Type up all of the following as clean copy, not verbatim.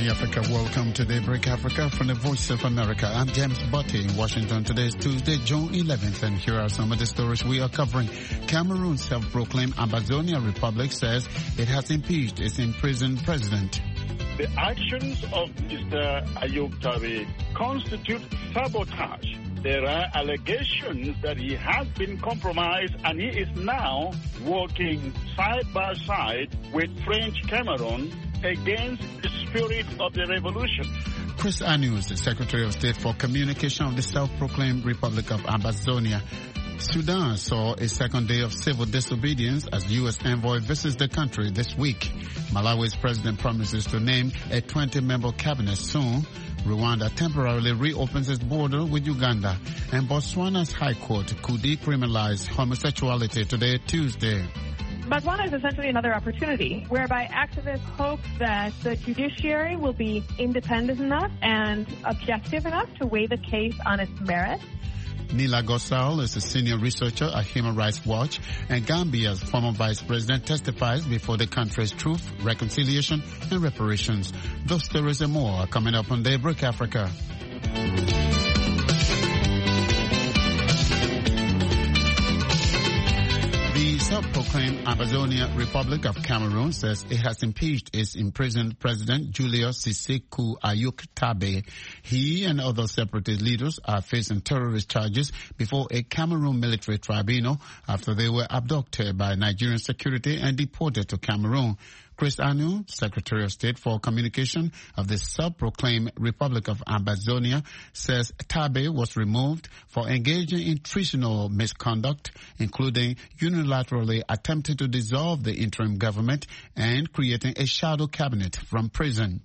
Hi Africa, welcome to Daybreak Africa from the Voice of America. I'm James Botti in Washington. Today is Tuesday, June 11th, and here are some of the stories we are covering. Cameroon's self-proclaimed Ambazonia Republic says it has impeached its imprisoned president. The actions of Mr. Ayub Tabe constitute sabotage. There are allegations that he has been compromised and he is now working side by side with French Cameroon against the spirit of the revolution. Chris Anius, the Secretary of State for Communication of the self-proclaimed Republic of Ambazonia. Sudan saw a second day of civil disobedience as U.S. envoy visits the country this week. Malawi's president promises to name a 20-member cabinet soon. Rwanda temporarily reopens its border with Uganda. And Botswana's High Court could decriminalize homosexuality today, Tuesday. Botswana is essentially another opportunity whereby activists hope that the judiciary will be independent enough and objective enough to weigh the case on its merits. Nila Gosal is a senior researcher at Human Rights Watch, and Gambia's former vice president testifies before the country's Truth, Reconciliation and Reparations. Those stories and more are coming up on Daybreak Africa. The self-proclaimed Ambazonia Republic of Cameroon says it has impeached its imprisoned president, Julius Sissekou Ayuk Tabe. He and other separatist leaders are facing terrorist charges before a Cameroon military tribunal after they were abducted by Nigerian security and deported to Cameroon. Chris Anu, Secretary of State for Communication of the self-proclaimed Republic of Ambazonia, says Tabe was removed for engaging in treasonable misconduct, including unilaterally attempting to dissolve the interim government and creating a shadow cabinet from prison.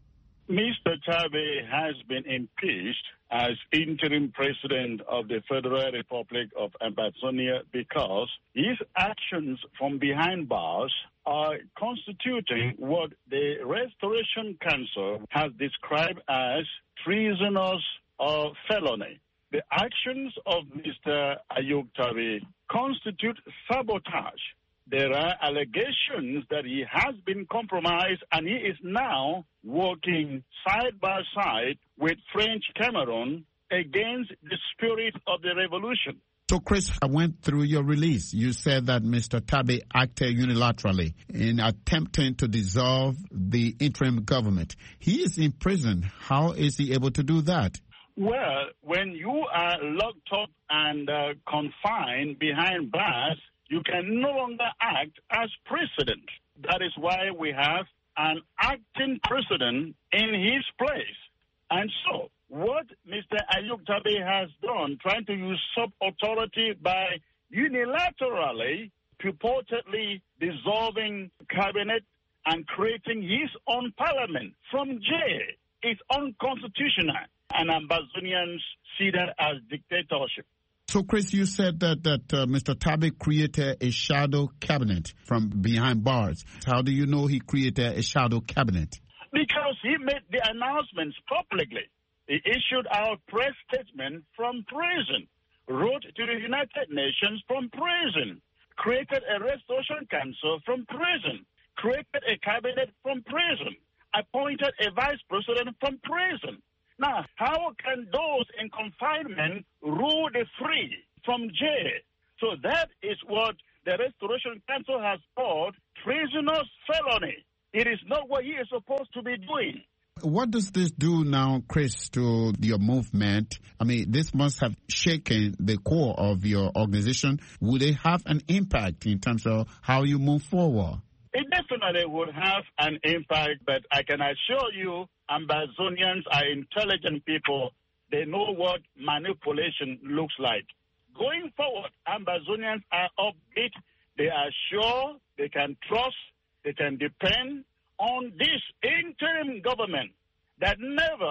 Mr. Tabe has been impeached as interim president of the Federal Republic of Ambazonia because his actions from behind bars are constituting what the Restoration Council has described as treasonous or felony. The actions of Mr. Ayub Tabe constitute sabotage. There are allegations that he has been compromised and he is now working side by side with French Cameroon against the spirit of the revolution. So, Chris, I went through your release. You said that Mr. Tabe acted unilaterally in attempting to dissolve the interim government. He is in prison. How is he able to do that? Well, when you are locked up and confined behind bars, you can no longer act as president. That is why we have an acting president in his place. And so, what Mr. Ayub Tabe has done, trying to usurp authority by unilaterally, purportedly dissolving cabinet and creating his own parliament from jail, is unconstitutional. And Ambazonians see that as dictatorship. So, Chris, you said that Mr. Tabe created a shadow cabinet from behind bars. How do you know he created a shadow cabinet? Because he made the announcements publicly. He issued out press statement from prison, wrote to the United Nations from prison, created a restoration council from prison, created a cabinet from prison, appointed a vice president from prison. Now, how can those in confinement rule the free from jail? So that is what the Restoration Council has called treasonous felony. It is not what he is supposed to be doing. What does this do now, Chris, to your movement? I mean, this must have shaken the core of your organization. Will it have an impact in terms of how you move forward? It definitely would have an impact, but I can assure you, Ambazonians are intelligent people. They know what manipulation looks like. Going forward, Ambazonians are upbeat. They are sure, they can trust, they can depend on this interim government that never,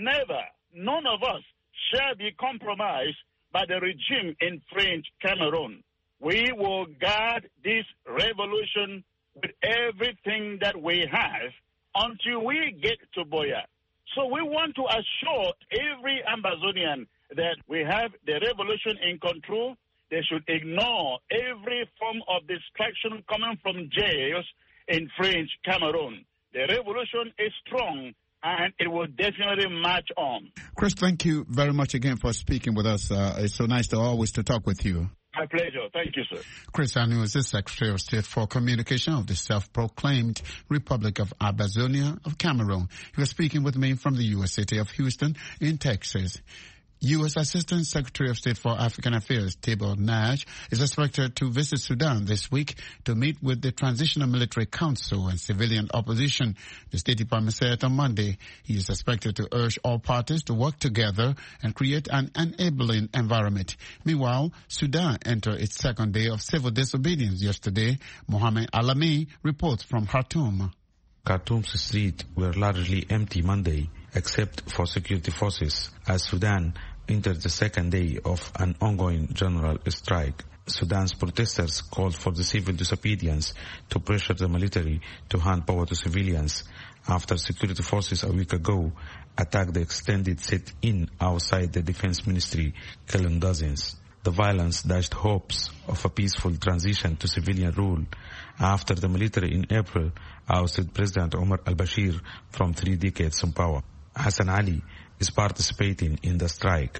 none of us shall be compromised by the regime in French Cameroon. We will guard this revolution with everything that we have until we get to Buea. So we want to assure every Ambazonian that we have the revolution in control. They should ignore every form of distraction coming from jails in French Cameroon. The revolution is strong and it will definitely march on. Chris, thank you very much again for speaking with us. It's so nice to talk with you. My pleasure. Thank you, sir. Chris Anu is the Secretary of State for Communication of the self-proclaimed Republic of Abazonia of Cameroon. He was speaking with me from the U.S. city of Houston in Texas. U.S. Assistant Secretary of State for African Affairs, Tibor Nagy, is expected to visit Sudan this week to meet with the Transitional Military Council and civilian opposition. The State Department said on Monday he is expected to urge all parties to work together and create an enabling environment. Meanwhile, Sudan entered its second day of civil disobedience yesterday. Mohamed Alami reports from Khartoum. Khartoum's streets were largely empty Monday, except for security forces, as Sudan entered the second day of an ongoing general strike. Sudan's protesters called for the civil disobedience to pressure the military to hand power to civilians after security forces a week ago attacked the extended sit-in outside the defense ministry, killing dozens. The violence dashed hopes of a peaceful transition to civilian rule after the military in April ousted President Omar al-Bashir from 3 decades in power. Hassan Ali is participating in the strike.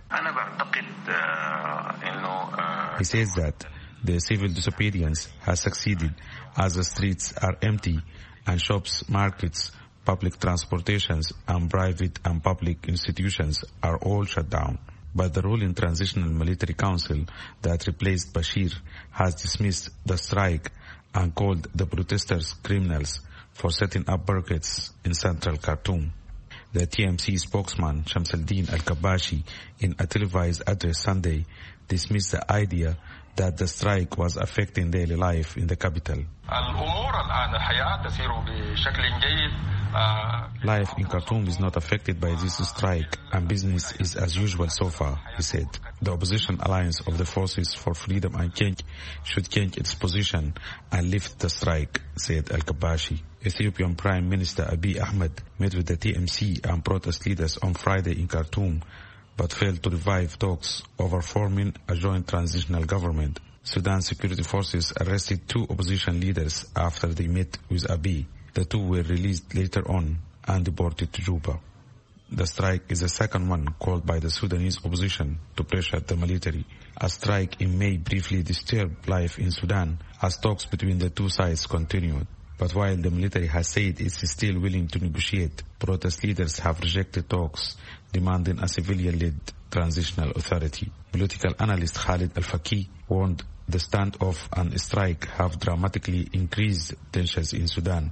He says that the civil disobedience has succeeded as the streets are empty and shops, markets, public transportations and private and public institutions are all shut down. But the ruling Transitional Military Council that replaced Bashir has dismissed the strike and called the protesters criminals for setting up barricades in central Khartoum. The TMC spokesman Shamsuddin Al-Kabashi, in a televised address Sunday, dismissed the idea that the strike was affecting daily life in the capital. Life in Khartoum is not affected by this strike and business is as usual so far, he said. The opposition alliance of the Forces for Freedom and Change should change its position and lift the strike, said Al-Kabashi. Ethiopian Prime Minister Abiy Ahmed met with the TMC and protest leaders on Friday in Khartoum, but failed to revive talks over forming a joint transitional government. Sudan's security forces arrested 2 opposition leaders after they met with Abiy. The 2 were released later on and deported to Juba. The strike is the second one called by the Sudanese opposition to pressure the military. A strike in May briefly disturbed life in Sudan as talks between the 2 sides continued. But while the military has said it is still willing to negotiate, protest leaders have rejected talks, demanding a civilian-led transitional authority. Political analyst Khalid Al-Faqih warned the standoff and strike have dramatically increased tensions in Sudan.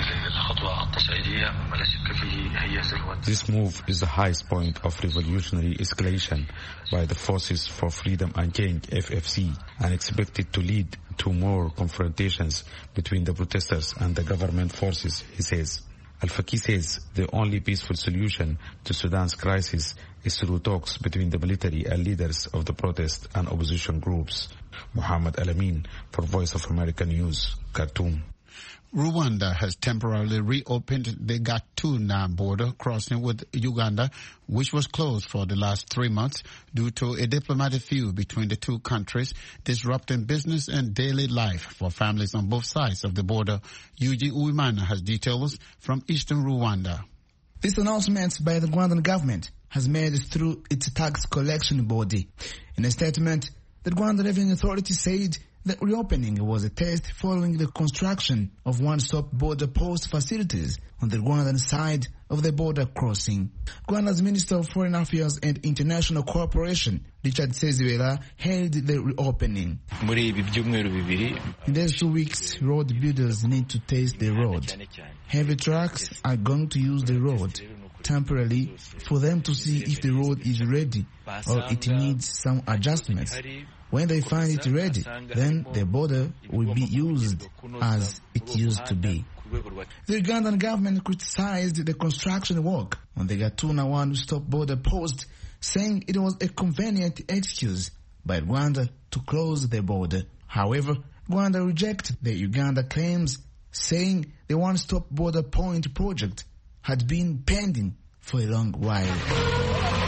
This move is the highest point of revolutionary escalation by the Forces for Freedom and Change, FFC, and expected to lead to more confrontations between the protesters and the government forces, he says. Al-Faqih says the only peaceful solution to Sudan's crisis is through talks between the military and leaders of the protest and opposition groups. Muhammad Al-Amin for Voice of America News, Khartoum. Rwanda has temporarily reopened the Gatuna border crossing with Uganda, which was closed for the last 3 months due to a diplomatic feud between the 2 countries, disrupting business and daily life for families on both sides of the border. Eugene Uwimana has details from eastern Rwanda. This announcement by the Rwandan government has made through its tax collection body. In a statement, the Rwanda Revenue Authority said the reopening was a test following the construction of one-stop border post facilities on the Rwandan side of the border crossing. Rwanda's Minister of Foreign Affairs and International Cooperation, Richard Sezibera, held the reopening. In these 2 weeks, road builders need to test the road. Heavy trucks are going to use the road temporarily for them to see if the road is ready or it needs some adjustments. When they find it ready, then the border will be used as it used to be. The Ugandan government criticized the construction work on the Gatuna one-stop border post, saying it was a convenient excuse by Rwanda to close the border. However, Rwanda rejected the Uganda claims, saying the one-stop border point project had been pending for a long while.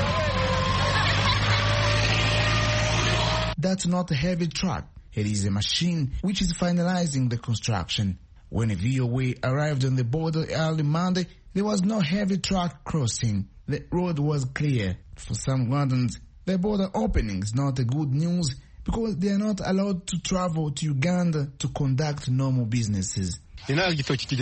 That's not a heavy truck. It is a machine which is finalizing the construction. When VOA arrived on the border early Monday, there was no heavy truck crossing. The road was clear. For some Rwandans, the border opening is not a good news because they are not allowed to travel to Uganda to conduct normal businesses. Here, a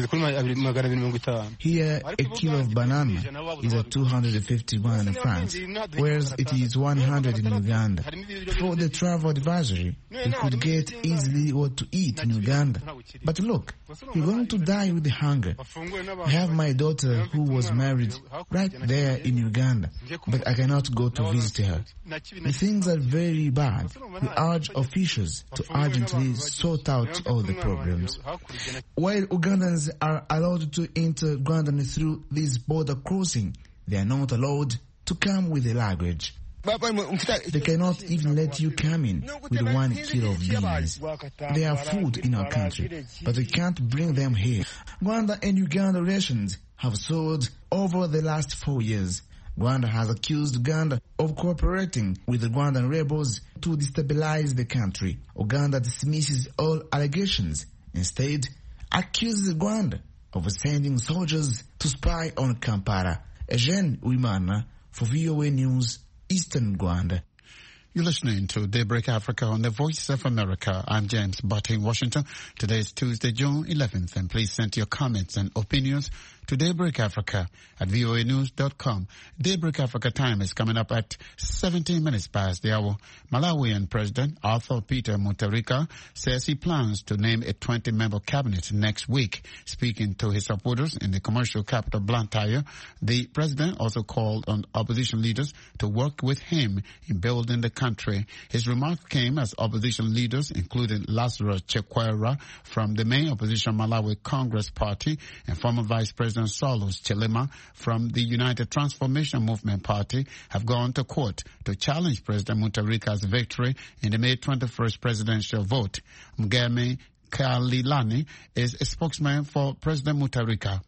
kilo of banana is at 250 Rwandan francs, whereas it is 100 in Uganda. For the travel advisory, we could get easily what to eat in Uganda. But look, we're going to die with hunger. I have my daughter who was married right there in Uganda, but I cannot go to visit her. The things are very bad. We urge officials to urgently sort out all the problems. While Ugandans are allowed to enter Rwanda through this border crossing, they are not allowed to come with the luggage. They cannot even let you come in with 1 kilo of beans. They have food in our country, but we can't bring them here. Rwanda and Uganda relations have soared over the last 4 years. Rwanda has accused Uganda of cooperating with the Rwandan rebels to destabilize the country. Uganda dismisses all allegations. Instead, accuses Rwanda of sending soldiers to spy on Kampala. Eugene Uimana for VOA News, Eastern Rwanda. You're listening to Daybreak Africa on the Voice of America. I'm James Butt in Washington. Today is Tuesday, June 11th, and please send your comments and opinions to Daybreak Africa at voanews.com. Daybreak Africa time is coming up at 17 minutes past the hour. Malawian President Arthur Peter Mutharika says he plans to name a 20-member cabinet next week. Speaking to his supporters in the commercial capital Blantyre, the president also called on opposition leaders to work with him in building the country. His remark came as opposition leaders, including Lazarus Chakwera from the main opposition Malawi Congress Party and former Vice President Saulus Chilima from the United Transformation Movement Party, have gone to court to challenge President Mutharika's victory in the May 21st presidential vote. Mgeme Kalilani is a spokesman for President Mutharika.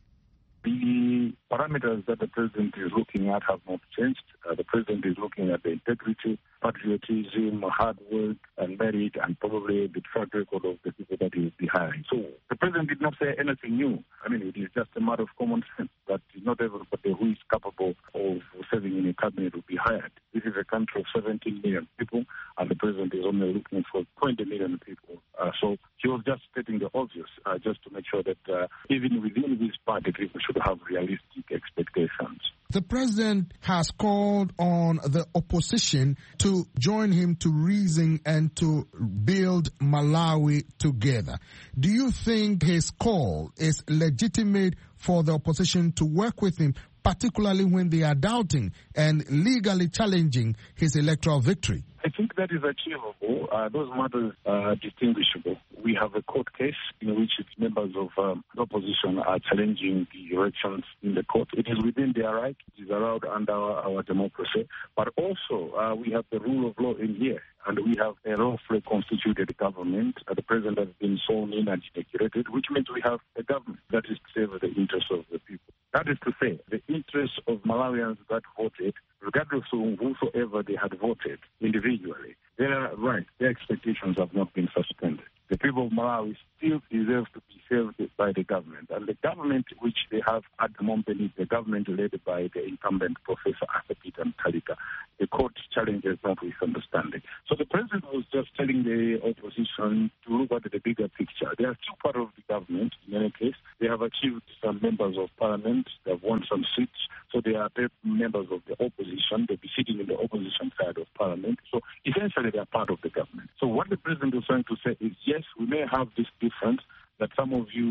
The parameters that the president is looking at have not changed. The president is looking at the integrity, patriotism, hard work, and merit, and probably the track record of the people that he is behind. So the president did not say anything new. I mean, it is just a matter of common sense that not everybody who is capable of serving in a cabinet will be hired. This is a country of 17 million people, and the president is only looking for 20 million people. So he was just stating the obvious, just to make sure that even within this party, people should have realistic expectations. The president has called on the opposition to join him to reason and to build Malawi together. Do you think his call is legitimate for the opposition to work with him, particularly when they are doubting and legally challenging his electoral victory? I think that is achievable. Those matters are distinguishable. We have a court case in which members of the opposition are challenging the elections in the court. It is within their right. It is allowed under our democracy. But also, we have the rule of law in here, and we have a lawfully constituted government. The president has been sworn in and inaugurated, which means we have a government that is to serve the interests of the people. That is to say, the interests of Malawians that voted, regardless of whosoever they had voted individually, their rights, their expectations have not been suspended. The people of Malawi still deserve to be served by the government. And the government which they have at the moment is the government led by the incumbent Professor Arthur Peter Mutharika. The court challenges that with understanding. So the president was just telling the opposition to look at the bigger picture. They are still part of the government in any case. They have achieved some members of parliament. They have won some seats. So they are members of the opposition. They'll be sitting in the opposition side of parliament. So essentially they are part of the government. So what the president is trying to say is, yes, we may have this difference that some of you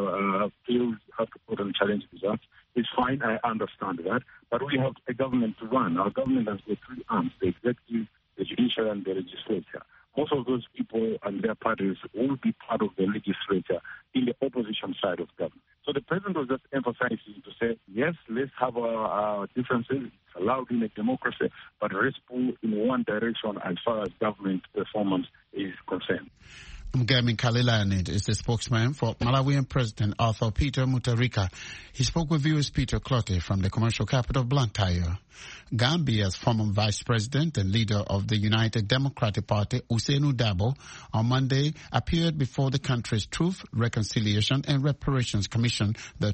feel have to put on challenge results. It's fine, I understand that. But we have a government to run. Our government has the three arms, the executive, the judicial, and the legislature. Most of those people and their parties will be part of the legislature in the opposition side of government. So the president was just emphasizing to say, yes, let's have our differences. It's allowed in a democracy, but let's pull in one direction as far as government performance is concerned. Mgemi Kalilanid is the spokesman for Malawian President Arthur Peter Mutharika. He spoke with viewers Peter Clottey from the commercial capital Blantyre. Gambia's former vice president and leader of the United Democratic Party, Ousainou Darboe, on Monday appeared before the country's Truth, Reconciliation and Reparations Commission, the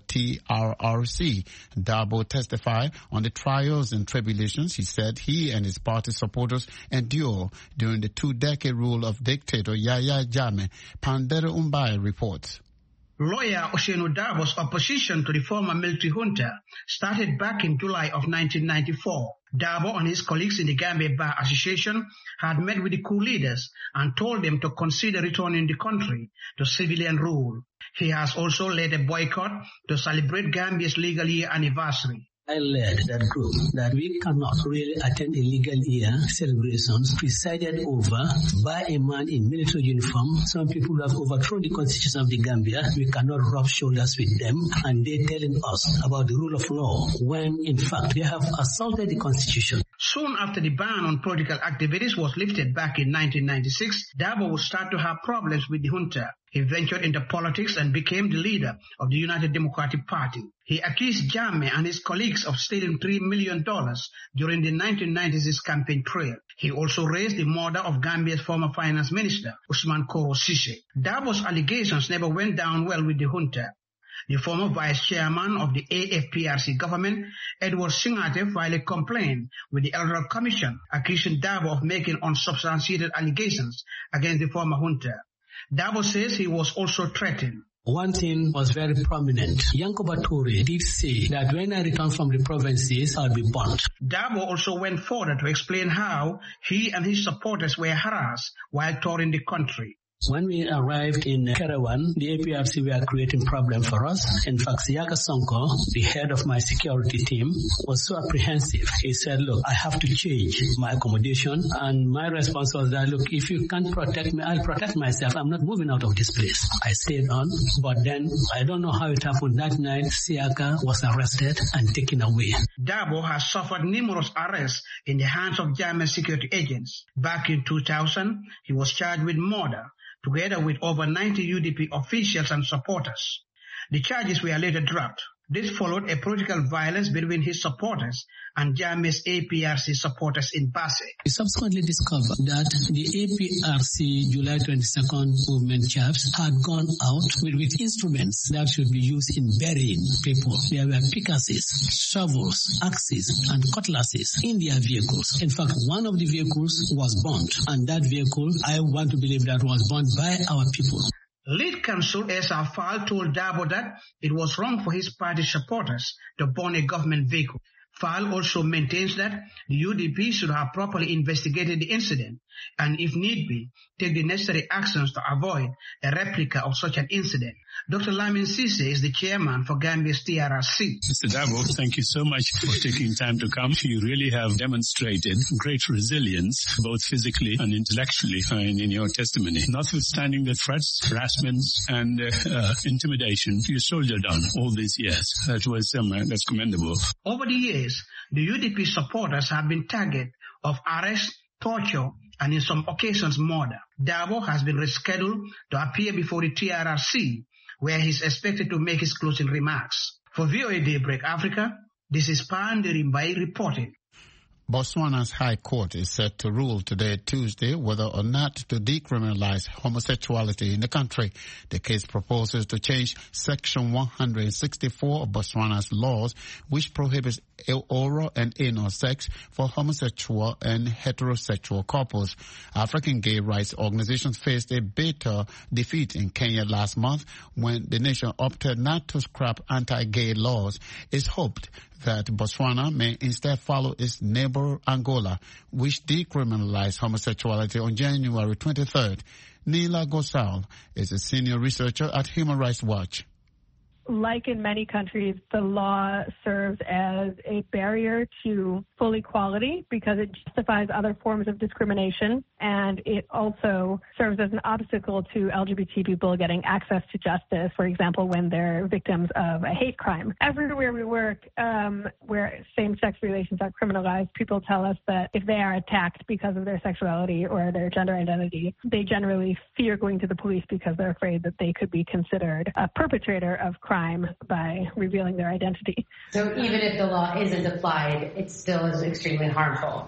TRRC. Darboe testified on the trials and tribulations he said he and his party supporters endure during the 2-decade rule of dictator Yahya Jammeh. Pandera Umbai reports. Lawyer Ousainou Darboe's opposition to the former military junta started back in July of 1994. Darboe and his colleagues in the Gambia Bar Association had met with the coup leaders and told them to consider returning the country to civilian rule. He has also led a boycott to celebrate Gambia's legal year anniversary. I led that group that we cannot really attend a legal year celebrations presided over by a man in military uniform. Some people who have overthrown the constitution of the Gambia. We cannot rub shoulders with them, and they're telling us about the rule of law when in fact they have assaulted the constitution. Soon after the ban on political activities was lifted back in 1996, Darboe would start to have problems with the junta. He ventured into politics and became the leader of the United Democratic Party. He accused Jammeh and his colleagues of stealing $3 million during the 1996 campaign trail. He also raised the murder of Gambia's former finance minister, Ousmane Koro Cisse. Darboe's allegations never went down well with the junta. The former vice chairman of the AFPRC government, Edward Singate, filed a complaint with the Electoral Commission, accusing Darboe of making unsubstantiated allegations against the former junta. Darboe says he was also threatened. One thing was very prominent. Yankuba Toure did say that when I return from the provinces, I'll be burnt. Darboe also went further to explain how he and his supporters were harassed while touring the country. When we arrived in Kerawan, the APRC were creating problems for us. In fact, Siaka Sonko, the head of my security team, was so apprehensive. He said, look, I have to change my accommodation. And my response was that, look, if you can't protect me, I'll protect myself. I'm not moving out of this place. I stayed on. But then, I don't know how it happened. That night, Siaka was arrested and taken away. Darboe has suffered numerous arrests in the hands of German security agents. Back in 2000, he was charged with murder, together with over 90 UDP officials and supporters. The charges were later dropped. This followed a political violence between his supporters and Jammeh's APRC supporters in Basse. We subsequently discovered that the APRC July 22nd movement chaps had gone out with instruments that should be used in burying people. There were pickaxes, shovels, axes, and cutlasses in their vehicles. In fact, one of the vehicles was burnt, and that vehicle, I want to believe that was burnt by our people. Lead counsel Esa Fall told Darboe that it was wrong for his party supporters to burn a government vehicle. Fall also maintains that the UDP should have properly investigated the incident and, if need be, take the necessary actions to avoid a replica of such an incident. Dr. Lamin Cisse is the chairman for Gambia's TRRC. Mr. Darboe, thank you so much for taking time to come. You really have demonstrated great resilience, both physically and intellectually, in your testimony. Notwithstanding the threats, harassments, and intimidation, you soldiered on all these years. That's commendable. Over the years, the UDP supporters have been target of arrest, torture, and in some occasions murder. Darboe has been rescheduled to appear before the TRRC, where he is expected to make his closing remarks. For VOA Daybreak Africa, this is Panderi Mbai reporting. Botswana's High Court is set to rule today, Tuesday, whether or not to decriminalize homosexuality in the country. The case proposes to change Section 164 of Botswana's laws, which prohibits oral and anal sex for homosexual and heterosexual couples. African gay rights organizations faced a bitter defeat in Kenya last month when the nation opted not to scrap anti-gay laws. It's hoped that Botswana may instead follow its neighbor Angola, which decriminalized homosexuality on January 23rd. Neela Gosal is a senior researcher at Human Rights Watch. like in many countries, the law serves as a barrier to full equality because it justifies other forms of discrimination, and it also serves as an obstacle to LGBT people getting access to justice, for example, when they're victims of a hate crime. Everywhere we work, where same-sex relations are criminalized, people tell us that if they are attacked because of their sexuality or their gender identity, they generally fear going to the police because they're afraid that they could be considered a perpetrator of crime by revealing their identity. So even if the law isn't applied, it still is extremely harmful.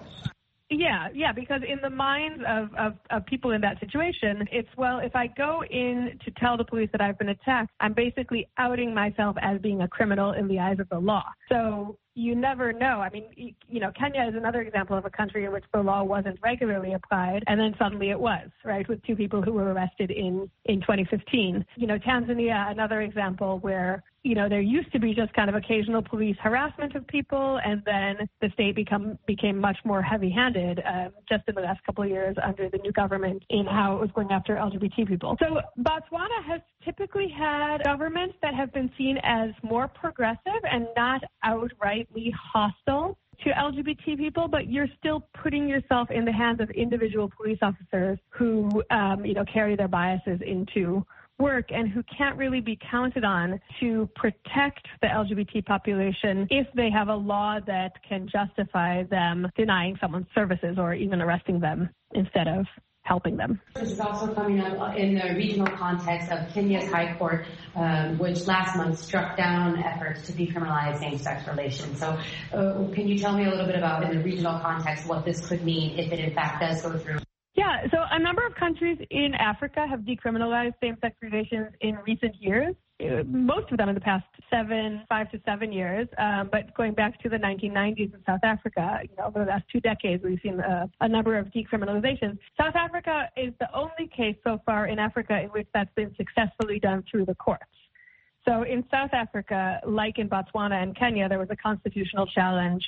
Yeah, because in the minds of people in that situation, it's, well, if I go in to tell the police that I've been attacked, I'm basically outing myself as being a criminal in the eyes of the law. So you never know. I mean, Kenya is another example of a country in which the law wasn't regularly applied, and then suddenly it was, right, with 2 people who were arrested in 2015. Tanzania, another example where, there used to be just kind of occasional police harassment of people, and then the state became much more heavy-handed just in the last couple of years under the new government in how it was going after LGBT people. So Botswana has typically had governments that have been seen as more progressive and not outrightly hostile to LGBT people, but you're still putting yourself in the hands of individual police officers who, carry their biases into work and who can't really be counted on to protect the LGBT population if they have a law that can justify them denying someone services or even arresting them instead of helping them. This is also coming up in the regional context of Kenya's High Court, which last month struck down efforts to decriminalize same-sex relations. So can you tell me a little bit about, in the regional context, what this could mean if it in fact does go through? Yeah, so a number of countries in Africa have decriminalized same-sex relations in recent years, most of them in the past 5 to 7 years, but going back to the 1990s in South Africa, over the last 2 decades, we've seen a number of decriminalizations. South Africa is the only case so far in Africa in which that's been successfully done through the courts. So in South Africa, like in Botswana and Kenya, there was a constitutional challenge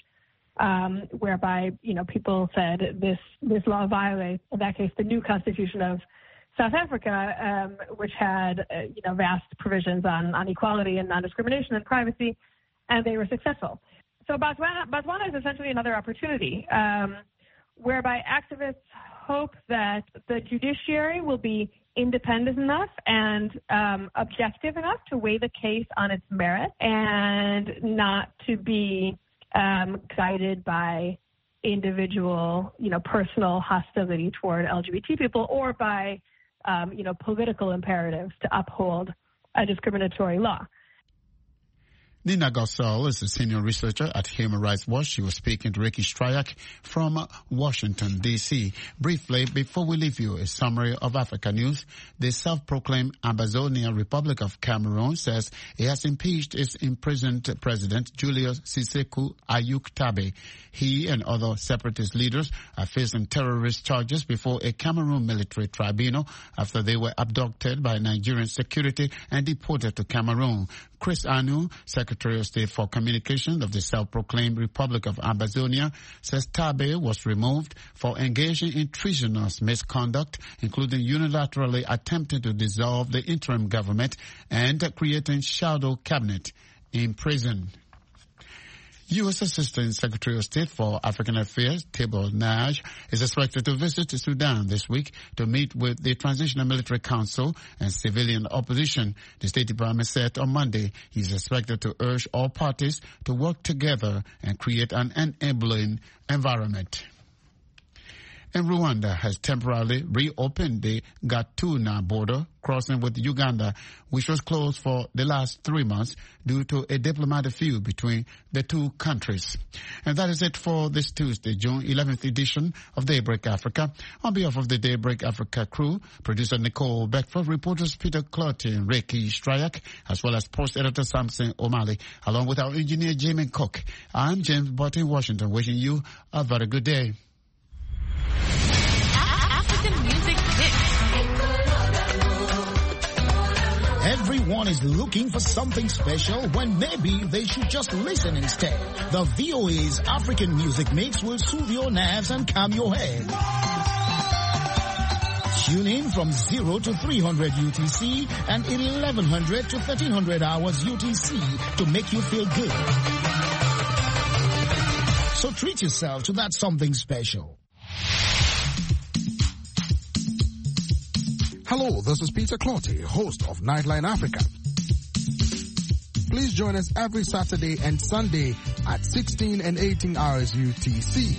whereby, people said this law violates, in that case, the new constitution of South Africa, which had, vast provisions on equality and non-discrimination and privacy, and they were successful. So Botswana is essentially another opportunity whereby activists hope that the judiciary will be independent enough and objective enough to weigh the case on its merit and not to be guided by individual, personal hostility toward LGBT people or by, political imperatives to uphold a discriminatory law. Nina Gausel is a senior researcher at Human Rights Watch. She was speaking to Ricky Stryak from Washington, D.C. Briefly, before we leave you, a summary of Africa news. The self-proclaimed Ambazonia Republic of Cameroon says it has impeached its imprisoned president, Julius Sissekou Ayuk-Tabe. He and other separatist leaders are facing terrorist charges before a Cameroon military tribunal after they were abducted by Nigerian security and deported to Cameroon. Chris Anu, Secretary of State for Communication of the self-proclaimed Republic of Ambazonia, says Tabe was removed for engaging in treasonous misconduct, including unilaterally attempting to dissolve the interim government and creating shadow cabinet in prison. U.S. Assistant Secretary of State for African Affairs, Tibor Nagy, is expected to visit Sudan this week to meet with the Transitional Military Council and civilian opposition. The State Department said on Monday he is expected to urge all parties to work together and create an enabling environment. And Rwanda has temporarily reopened the Gatuna border crossing with Uganda, which was closed for the last 3 months due to a diplomatic feud between the two countries. And that is it for this Tuesday, June 11th edition of Daybreak Africa. On behalf of the Daybreak Africa crew, producer Nicole Beckford, reporters Peter Clotty and Ricky Stryak, as well as post editor Samson O'Malley, along with our engineer Jamie Cook. I'm James Butt in Washington, wishing you a very good day. African Music Mix. Everyone is looking for something special when maybe they should just listen instead. The VOA's African Music Mix will soothe your nerves and calm your head. Tune in from 0 to 300 UTC and 1100 to 1300 hours UTC to make you feel good. So treat yourself to that something special. Hello, this is Peter Clotty, host of Nightline Africa. Please join us every Saturday and Sunday at 16 and 18 hours UTC.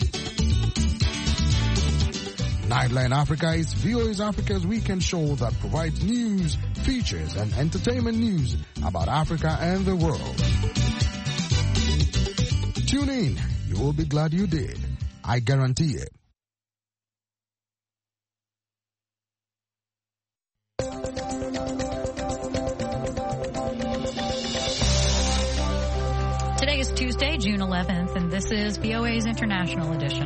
Nightline Africa is VOA Africa's weekend show that provides news, features, and entertainment news about Africa and the world. Tune in. You will be glad you did. I guarantee it. Today is Tuesday, June 11th, and this is VOA's International Edition.